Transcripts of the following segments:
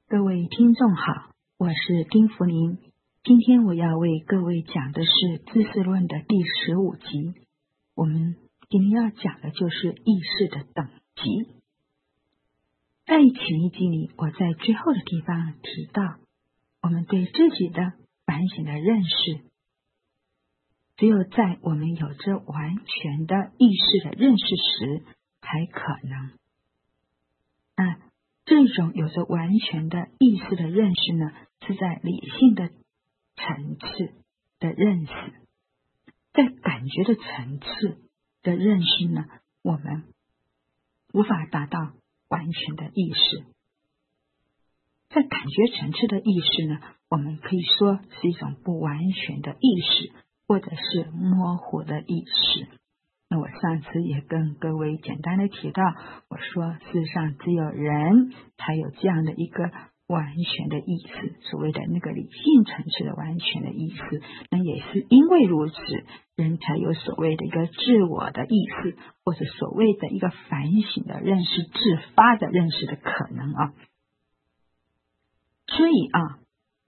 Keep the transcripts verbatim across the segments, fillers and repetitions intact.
各位听众好，我是丁福林。今天我要为各位讲的是《知识论》的第十五集。我们今天要讲的就是意识的等级。在前一集里，我在最后的地方提到，我们对自己的反省的认识，只有在我们有着完全的意识的认识时，才可能。那这种有着完全的意识的认识呢，是在理性的层次的认识。在感觉的层次的认识呢，我们无法达到完全的意识。在感觉层次的意识呢，我们可以说是一种不完全的意识，或者是模糊的意识。那我上次也跟各位简单的提到，我说事实上只有人才有这样的一个完全的意识，所谓的那个理性层次的完全的意识。那也是因为如此，人才有所谓的一个自我的意识，或者所谓的一个反省的认识、自发的认识的可能啊。所以啊，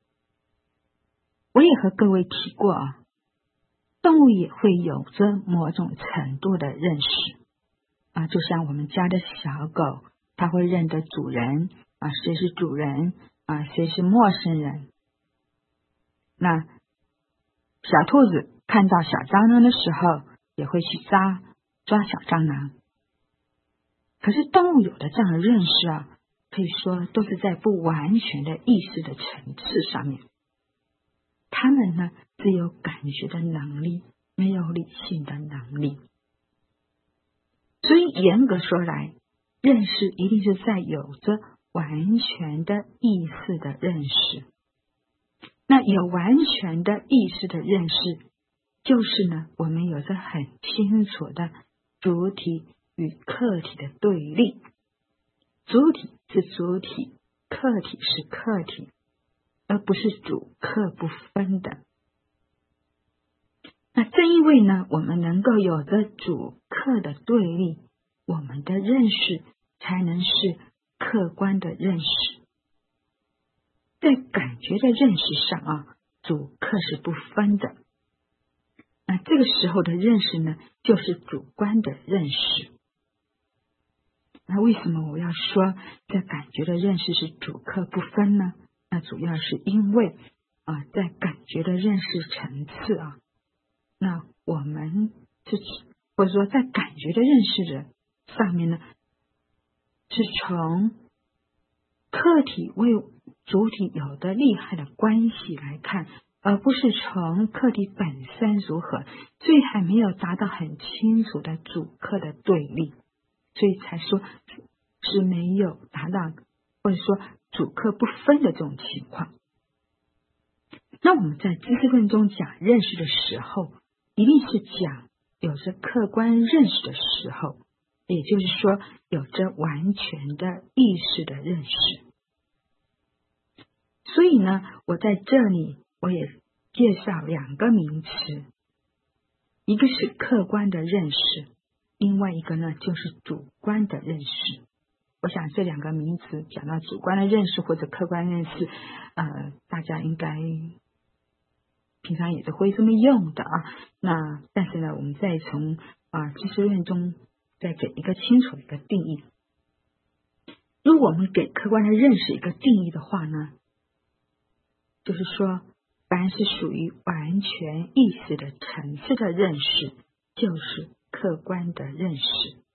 我也和各位提过啊，动物也会有着某种程度的认识啊，就像我们家的小狗，它会认得主人啊，谁是主人啊，谁是陌生人。那小兔子看到小蟑螂的时候，也会去抓抓小蟑螂。可是动物有的这样的认识啊，可以说都是在不完全的意识的层次上面。他们呢，只有感觉的能力，没有理性的能力。所以严格说来，认识一定是在有着完全的意识的认识。那有完全的意识的认识，就是呢，我们有着很清楚的主体与客体的对立。主体是主体，客体是客体，而不是主客不分的。那正因为呢，我们能够有着主客的对立，我们的认识才能是客观的认识。在感觉的认识上啊，主客是不分的。那这个时候的认识呢，就是主观的认识。那为什么我要说在感觉的认识是主客不分呢？那主要是因为啊，在感觉的认识层次啊，那我们是或者说在感觉的认识的上面呢，是从客体为主体有的利害的关系来看，而不是从客体本身如何，所以还没有达到很清楚的主客的对立，所以才说是没有达到或者说主客不分的这种情况。那我们在知识论中讲认识的时候，一定是讲有着客观认识的时候，也就是说有着完全的意识的认识。所以呢，我在这里我也介绍两个名词，一个是客观的认识，另外一个呢就是主观的认识。我想这两个名词讲到主观的认识或者客观认识，呃，大家应该平常也是会这么用的啊。那但是呢，我们再从啊知识论中再给一个清楚的一个定义。如果我们给客观的认识一个定义的话呢，就是说，凡是属于完全意识的层次的认识，就是客观的认识。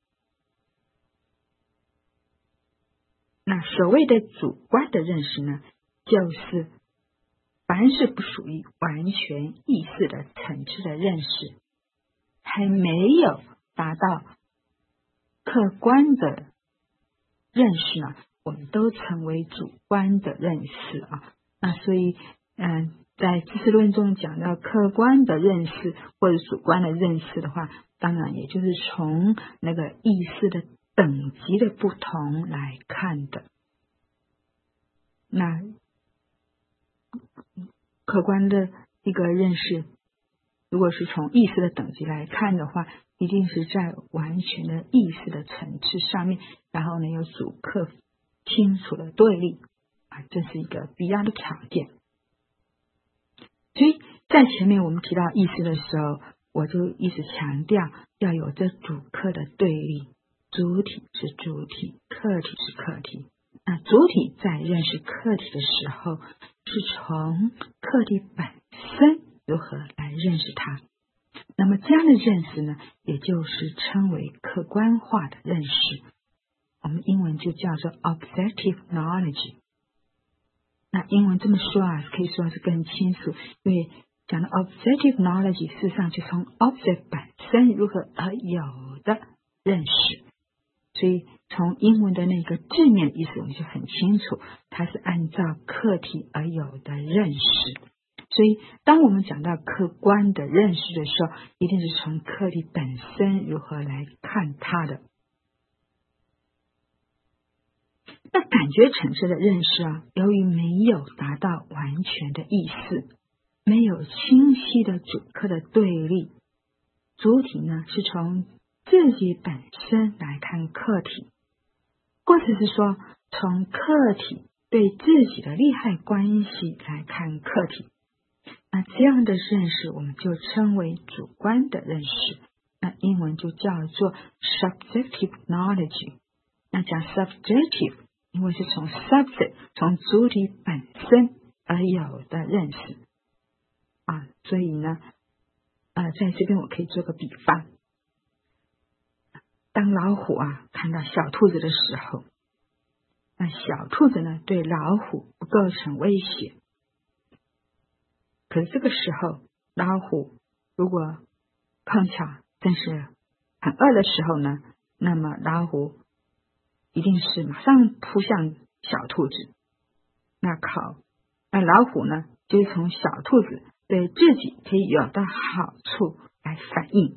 那所谓的主观的认识呢，就是凡是不属于完全意识的层次的认识，还没有达到客观的认识呢，我们都称为主观的认识啊。那所以，嗯、呃，在知识论中讲到客观的认识或者主观的认识的话，当然也就是从那个意识的等级的不同来看的。那客观的一个认识，如果是从意识的等级来看的话，一定是在完全的意识的层次上面，然后呢有主客清楚的对立啊，这是一个必要的条件。所以在前面我们提到意识的时候，我就一直强调要有这主客的对立，主体是主体，客体是客体。那主体在认识客体的时候，是从客体本身如何来认识它。那么这样的认识呢，也就是称为客观化的认识，我们英文就叫做 objective knowledge。 那英文这么说啊，可以说是更清楚，因为讲的 objective knowledge 事实上就从 object 本身如何而有的认识，所以从英文的那个字面的意思我们就很清楚，它是按照客体而有的认识。所以当我们讲到客观的认识的时候，一定是从客体本身如何来看它的。那感觉层次的认识啊，由于没有达到完全的意识，没有清晰的主客的对立，主体呢是从自己本身来看客体，或者是说从客体对自己的利害关系来看客体。那这样的认识我们就称为主观的认识，那英文就叫做 subjective knowledge。 那讲 subjective， 因为是从 subject 从主体本身而有的认识啊，所以呢呃，在这边我可以做个比方，当老虎啊看到小兔子的时候，那小兔子呢对老虎不构成威胁，可是这个时候老虎如果碰巧正是很饿的时候呢，那么老虎一定是马上扑向小兔子，那靠那老虎呢就是从小兔子对自己可以有的好处来反应。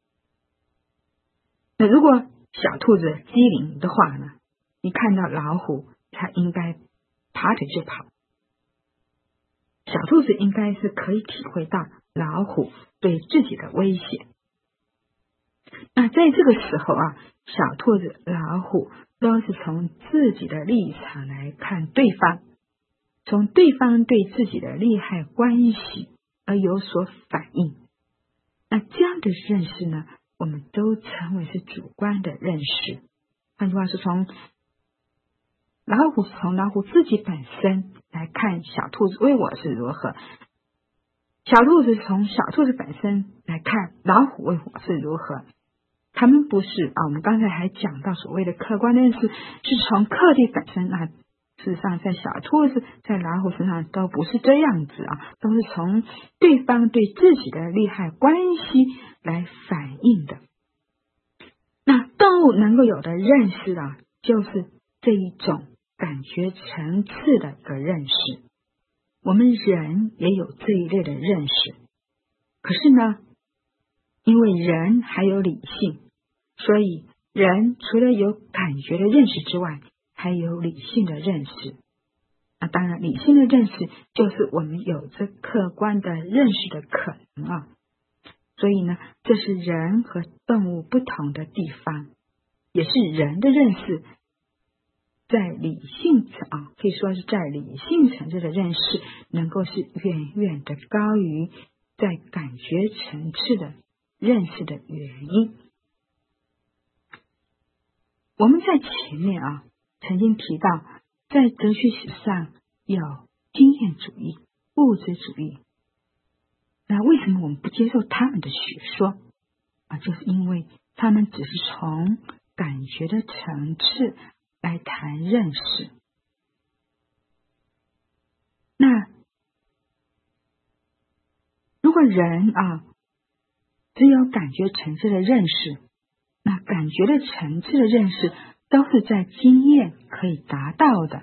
那如果小兔子机灵的话呢，一看到老虎它应该拔腿就跑，小兔子应该是可以体会到老虎对自己的威胁。那在这个时候啊，小兔子老虎都是从自己的立场来看对方，从对方对自己的利害关系而有所反应。那这样的认识呢，我们都称为是主观的认识。换句话说，从老虎从老虎自己本身来看小兔子为我是如何，小兔子从小兔子本身来看老虎为我是如何。他们不是啊，我们刚才还讲到所谓的客观认识是从客体本身啊，事实上在小兔子在老虎身上都不是这样子啊，都是从对方对自己的利害关系来反映的。那动物能够有的认识啊，就是这一种感觉层次的一个认识。我们人也有这一类的认识，可是呢，因为人还有理性，所以人除了有感觉的认识之外，还有理性的认识。那当然理性的认识就是我们有着客观的认识的可能啊。所以呢，这是人和动物不同的地方，也是人的认识在理性层啊，可以说是在理性层次的认识能够是远远的高于在感觉层次的认识的原因。我们在前面啊曾经提到，在哲学史上有经验主义、物质主义。那为什么我们不接受他们的学说啊？就是因为他们只是从感觉的层次来谈认识。那如果人啊只有感觉层次的认识，那感觉的层次的认识都是在经验可以达到的，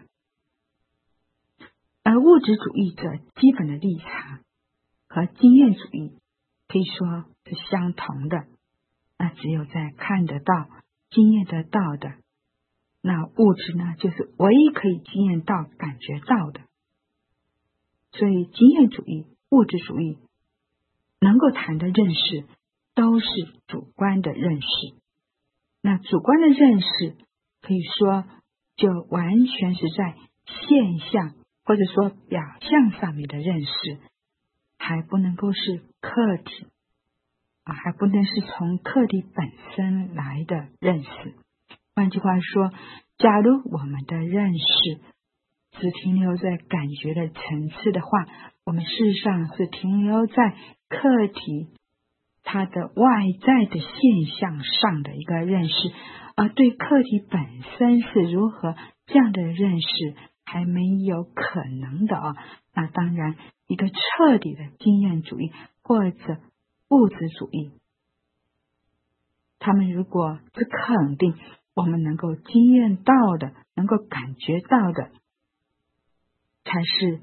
而物质主义者基本的立场和经验主义可以说是相同的。那只有在看得到、经验得到的，那物质呢，就是唯一可以经验到、感觉到的。所以经验主义、物质主义能够谈的认识都是主观的认识。那主观的认识可以说就完全是在现象或者说表象上面的认识，还不能够是客体啊，还不能是从客体本身来的认识。换句话说，假如我们的认识只停留在感觉的层次的话，我们事实上是停留在客体它的外在的现象上的一个认识，而对客体本身是如何这样的认识还没有可能的啊。那当然，一个彻底的经验主义或者物质主义，他们如果是肯定我们能够经验到的，能够感觉到的才是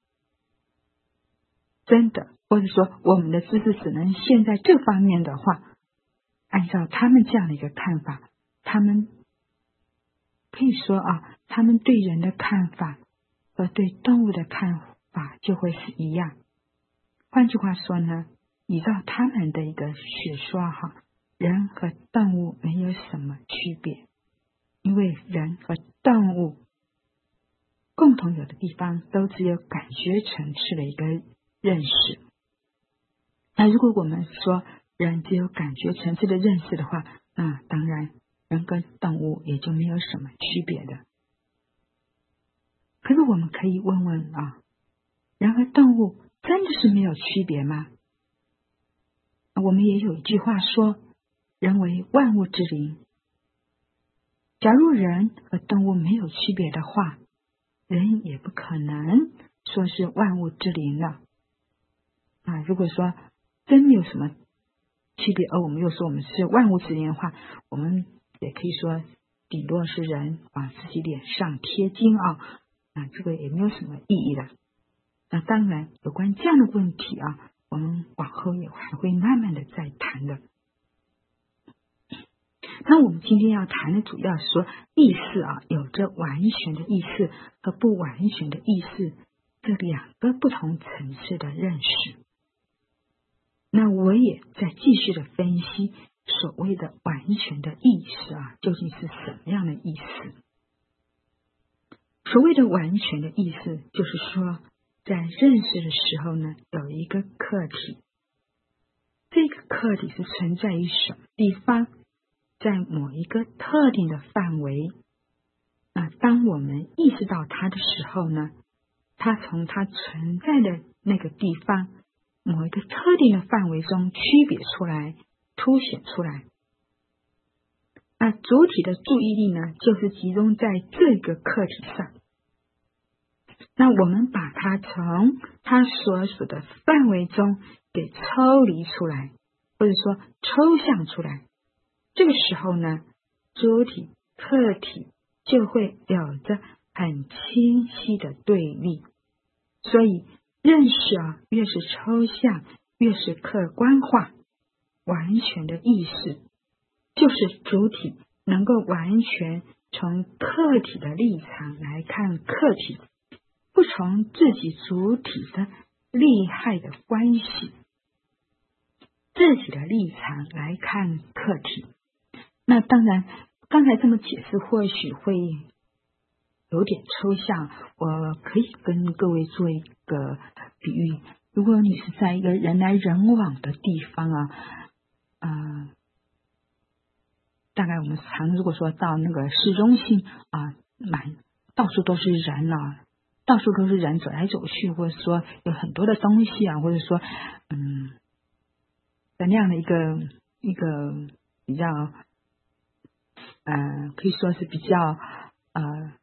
真的，或者说我们的知识只能陷在这方面的话，按照他们这样的一个看法，他们可以说啊，他们对人的看法和对动物的看法就会是一样。换句话说呢，依照他们的一个学说哈，人和动物没有什么区别，因为人和动物共同有的地方都只有感觉层次的一个认识。那如果我们说人只有感觉层次的认识的话，那当然人跟动物也就没有什么区别的。可是我们可以问问啊，人和动物真的是没有区别吗？我们也有一句话说，人为万物之灵。假如人和动物没有区别的话，人也不可能说是万物之灵了。啊，如果说真没有什么区别，而我们又说我们是万物之灵的话，我们也可以说顶多是人往自己脸上贴金啊，啊，这个也没有什么意义的。那当然，有关这样的问题啊，我们往后也还会慢慢的再谈的。那我们今天要谈的主要是说意识啊，有着完全的意识和不完全的意识这两个不同层次的认识。那我也在继续的分析所谓的完全的意识啊，究竟是什么样的意思？所谓的完全的意思，就是说在认识的时候呢，有一个客体，这个客体是存在于什么地方，在某一个特定的范围。那当我们意识到它的时候呢，它从它存在的那个地方某一个特定的范围中区别出来，凸显出来。那主体的注意力呢，就是集中在这个客体上。那我们把它从它所属的范围中给抽离出来，或者说抽象出来。这个时候呢，主体、客体就会有着很清晰的对立。所以认识啊，越是抽象，越是客观化。完全的意识就是主体能够完全从客体的立场来看客体，不从自己主体的利害的关系，自己的立场来看客体。那当然，刚才这么解释或许会有点抽象，我可以跟各位做一个比喻。如果你是在一个人来人往的地方啊，呃，大概我们常如果说到那个市中心啊，满到处都是人啊，到处都是人走来走去，或者说有很多的东西啊，或者说嗯，在那样的一个一个比较呃，可以说是比较呃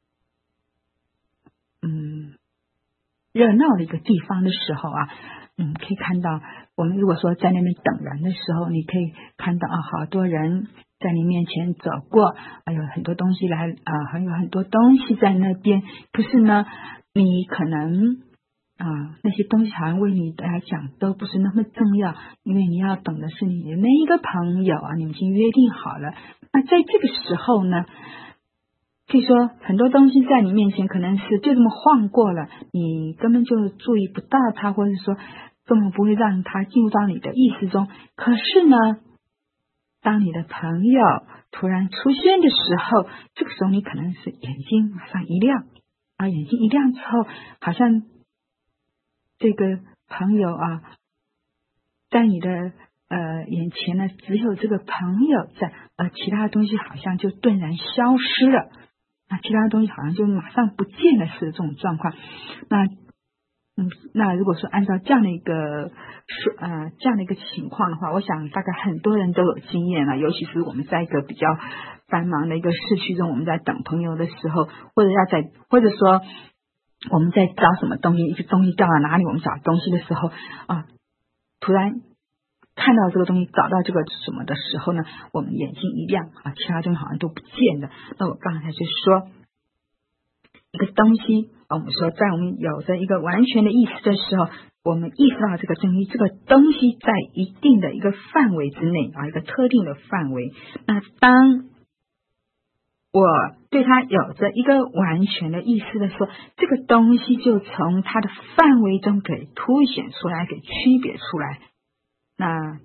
嗯热闹的一个地方的时候啊，嗯，可以看到我们如果说在那边等人的时候，你可以看到啊，好多人在你面前走过，还有很多东西来啊，还有很多东西在那边。可是呢，你可能啊，那些东西好像为你来讲都不是那么重要，因为你要等的是你的那一个朋友啊，你们已经约定好了。那在这个时候呢，可以说很多东西在你面前可能是就这么晃过了，你根本就注意不到它，或者说根本不会让它进入到你的意识中。可是呢，当你的朋友突然出现的时候，这个时候你可能是眼睛马上一亮， 啊，眼睛一亮之后，好像这个朋友啊，在你的呃眼前呢，只有这个朋友在，而其他的东西好像就顿然消失了，那其他的东西好像就马上不见了，是这种状况。那嗯，那如果说按照这样的一个呃这样的一个情况的话，我想大概很多人都有经验了，尤其是我们在一个比较繁忙的一个市区中，我们在等朋友的时候，或者要在或者说我们在找什么东西，一个东西掉到哪里，我们找东西的时候啊，突然看到这个东西，找到这个什么的时候呢，我们眼睛一亮啊，其他东西好像都不见了。那我刚才就说一个东西，我们说在我们有着一个完全的意识的时候，我们意识到这个东西，这个东西在一定的一个范围之内啊，一个特定的范围。那当我对它有着一个完全的意识的时候，这个东西就从它的范围中给凸显出来，给区别出来。那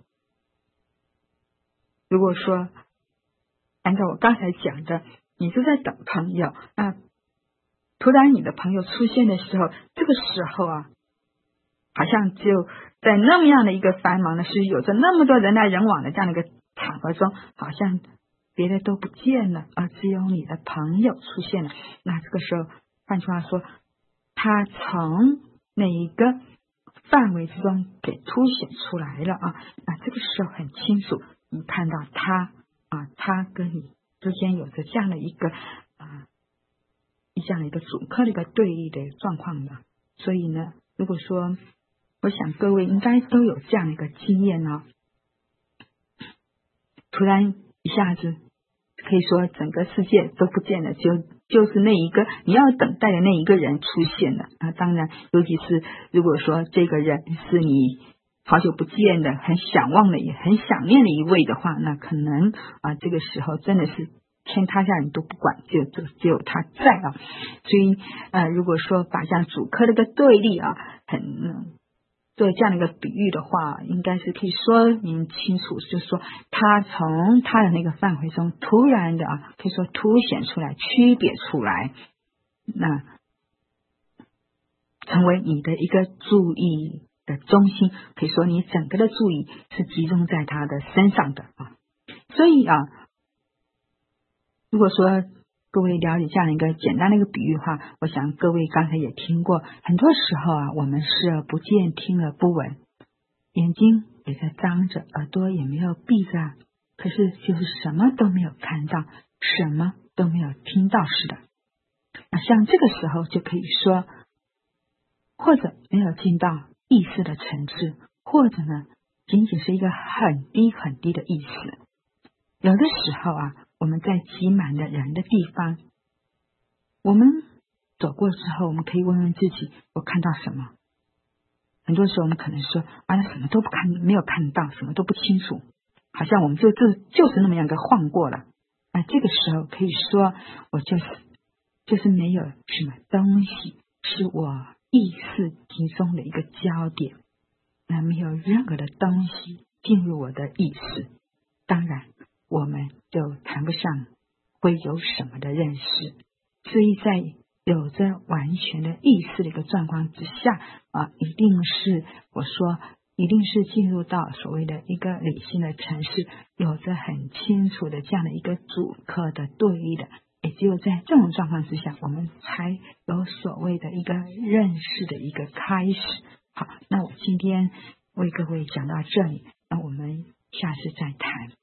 如果说按照我刚才讲的，你是在等朋友，那突然你的朋友出现的时候，这个时候啊，好像就在那么样的一个繁忙的是有着那么多人来人往的这样的一个场合中，好像别的都不见了，而只有你的朋友出现了。那这个时候换句话说，他从那一个范围之中给凸显出来了啊，那这个时候很清楚，你看到他啊，他跟你之间有着这样的一个啊这样的一个主客的一个对立的状况的。所以呢，如果说我想各位应该都有这样的一个经验呢、哦，突然一下子可以说整个世界都不见了，就就是那一个你要等待的那一个人出现了啊。当然尤其是如果说这个人是你好久不见的，很想望的也很想念的一位的话，那可能啊这个时候真的是天塌下你都不管，就就只有他在啊。所以呃如果说把这样主客的一个对立啊很嗯对这样的一个比喻的话，应该是可以说明清楚，就是说他从他的那个范围中突然的啊，可以说凸显出来，区别出来，那成为你的一个注意的中心，可以说你整个的注意是集中在他的身上的啊。所以啊，如果说各位了解这样的一个简单的一个比喻的话，我想各位刚才也听过，很多时候啊，我们视而不见，听而不闻，眼睛也在张着，耳朵也没有闭着，可是就是什么都没有看到，什么都没有听到似的。那像这个时候就可以说，或者没有进到意识的层次，或者呢，仅仅是一个很低很低的意识。有的时候啊，我们在挤满了人的地方，我们走过之后，我们可以问问自己，我看到什么？很多时候我们可能说啊，什么都不看，没有看到，什么都不清楚，好像我们就就就是那么样的晃过了。那这个时候可以说，我就是就是没有什么东西是我意识集中的一个焦点，那没有任何的东西进入我的意识，当然我们就谈不上会有什么的认识。所以在有着完全的意识的一个状况之下啊，一定是我说一定是进入到所谓的一个理性的层次，有着很清楚的这样的一个主客的对立的，也只有在这种状况之下，我们才有所谓的一个认识的一个开始。好，那我今天为各位讲到这里，那我们下次再谈。